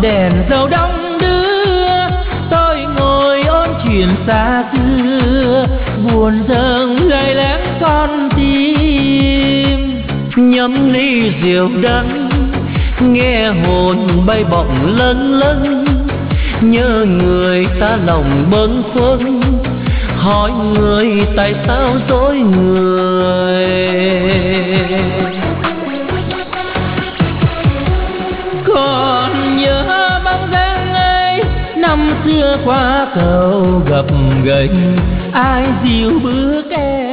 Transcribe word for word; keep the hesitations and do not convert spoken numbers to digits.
đèn dầu đông đưa, tôi ngồi ôn chuyện xa xưa, buồn dâng gầy lén con tim. Nhâm ly rượu đắng, nghe hồn bay bổng lâng lâng, nhớ người ta lòng bâng khuâng, hỏi người tại sao dối người. Còn nhớ bóng dáng ấy năm xưa qua cầu gập ghềnh, ai dìu bước em